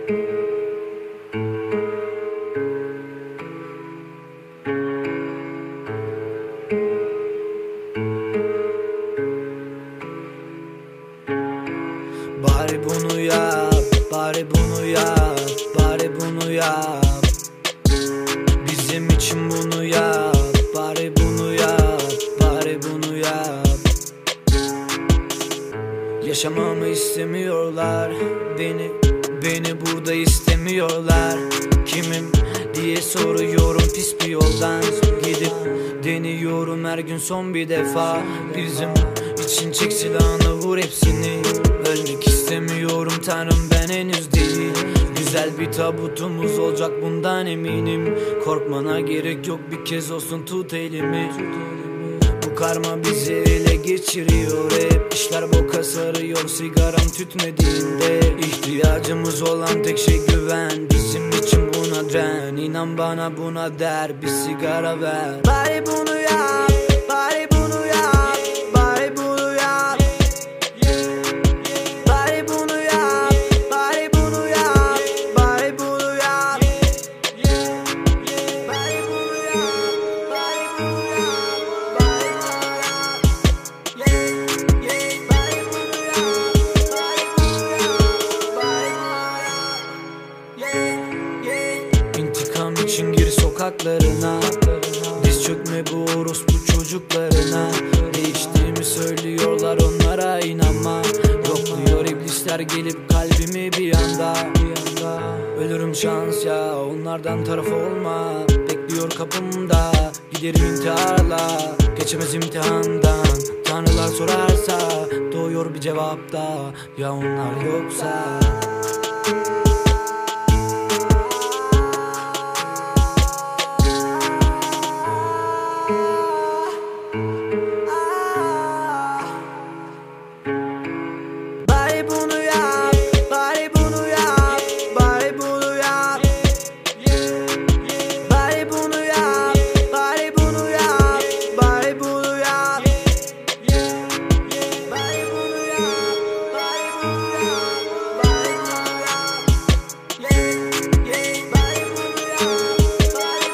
Bari bunu yap, bari bunu yap, bari bunu yap. Bizim için bunu yap, bari bunu yap, bari bunu yap. Yaşamamı istemiyorlar, beni burada istemiyorlar. Kimim diye soruyorum pis bir yoldan gidip deniyorum her gün son bir defa. Bizim için çek silahını vur hepsini. Ölmek istemiyorum tanrım ben henüz değil. Güzel bir tabutumuz olacak bundan eminim. Korkmana gerek yok bir kez olsun tut elimi. Bu karma bizi ele geçiriyor hep. İşler boka sarıyor sigaram tütmediğinde. İhtiyacımız olan tek şey güven. Bizim için buna diren. İnan bana buna der bir sigara ver. Bari bunu yap, bari bunu yap, bari bunu yap. Bari bunu yap, bari bunu yap, bari bunu yap. Bari bunu yap, bari bunu yap, bari bunu yap. İntikam için gir sokaklarına. Diz çökme bu orospu çocuklarına. Değiştiğimi söylüyorlar onlara inanma. Yokluyor iblisler gelip kalbimi bir anda. Ölürüm şans ya onlardan taraf olma. Bekliyor kapımda giderim intiharla. Geçemez imtihandan tanrılar sorarsa. Doğuyor bir cevapta ya onlar yoksa. Bari bunu yap, bari bunu yap, bari bunu yap. Bari bunu yap, bari bunu yap, bari bunu yap. Bari bunu yap, bari bunu yap, bari bunu yap. Bari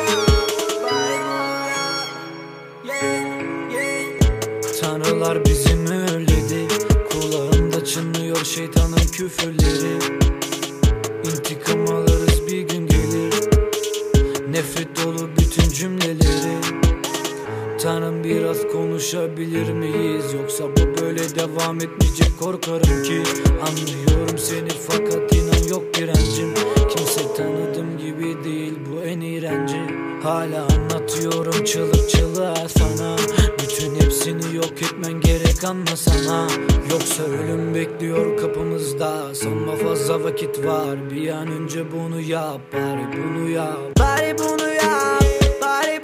bunu yap. Tanrılar bizi mühürledi. Kulağımda çınlıyor şeytanın küfürleri. İntikam alırız bir gün gelir. Nefret dolu bütün cümleleri. Tanrım biraz konuşabilir miyiz? Yoksa bu böyle devam etmeyecek korkarım ki. Anlıyorum seni fakat inan yok direncim. Kimse tanıdığım gibi değil bu en iğrenci. Hala anlatıyorum çığlık çığlığa sana. Bütün hepsini yok etmen gerek anlasana. Yoksa ölüm bekliyor kapımızda. Sanma fazla vakit var. Bir an önce bunu yap, bari bunu yap. Bari bunu yap, bari